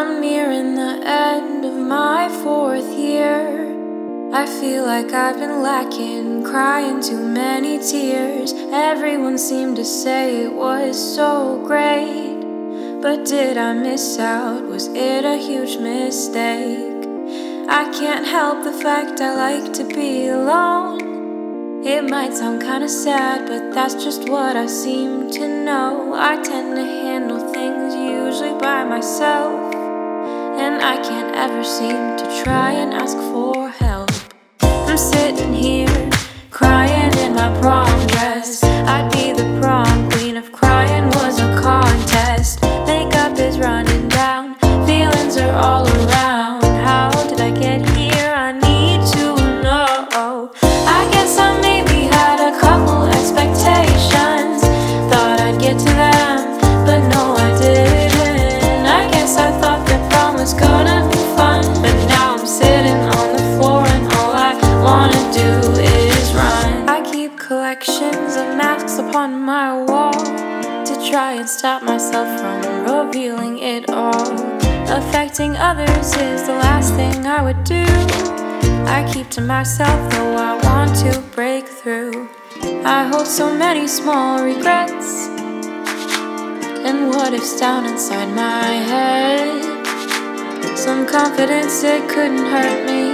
I'm nearing the end of my fourth year. I feel like I've been lacking, crying too many tears. Everyone seemed to say it was so great, but did I miss out? Was it a huge mistake? I can't help the fact I like to be alone. It might sound kinda sad, but that's just what I seem to know. I tend to handle things usually by myself, and I can't ever seem to try and ask for help. I'm sitting here, crying in my prom dress. I'd be the prom queen if crying was a contest. Makeup is running down, feelings are all around. How did I get here? I need to know. I guess I maybe had a couple expectations, thought I'd get to them, but no I didn't. I guess I thought the prom was gonna be fun, but now I'm sitting on the floor and all I wanna do is run. I keep collections of masks upon my wall to try and stop myself from revealing it all. Affecting others is the last thing I would do. I keep to myself though I want to break through. I hold so many small regrets and what ifs down inside my head. Some confidence, it couldn't hurt me.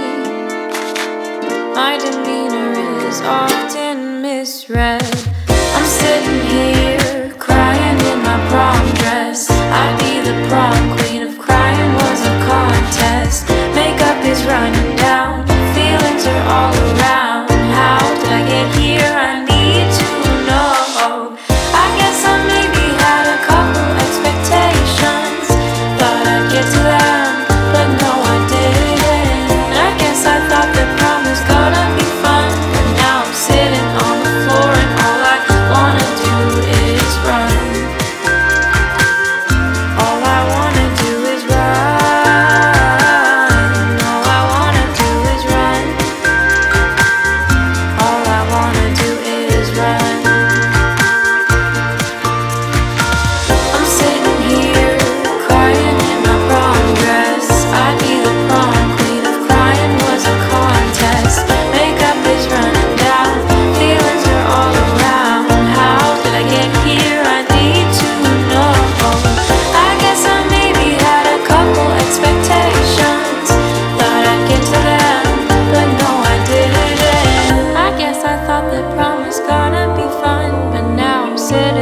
My demeanor is often misread. I'm sitting here, crying in my prom dress. I'd be the prom queen if crying was a contest. Makeup is running down, feelings are all around. How did I get here? I need to know. I guess I maybe had a couple expectations, thought I'd get to them, but no I didn't. I guess I thought the prom was gonna be fun, but now I'm sitting on the floor and all I wanna do is run. All I wanna do is run. All I wanna do is run. All I wanna do is run. I'm sitting here, crying in my prom dress. I'd be the prom queen if crying was a contest. Makeup is running down, feelings are all around. How did I get here? I need to know. I guess I maybe had a couple expectations, thought I'd get to them, but no I didn't. I guess I thought the prom was gonna be fun, but now I'm sitting